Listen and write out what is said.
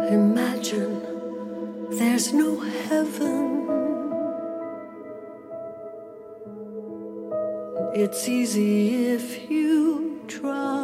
Imagine there's no heaven. It's easy if you try.